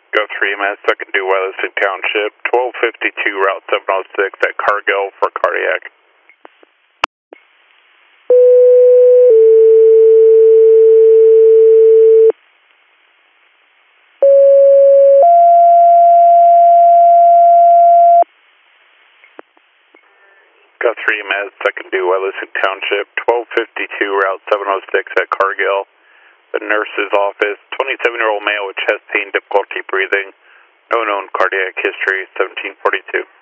Go 3 minutes, second due Wellington Township, 1252 Route 706 at Cargill for cardiac. Go 3 minutes, second due Wellington Township, 1252 Route 706 at Cargill. The nurse's office, 27-year-old male with chest pain, difficulty breathing, no known cardiac history, 1742.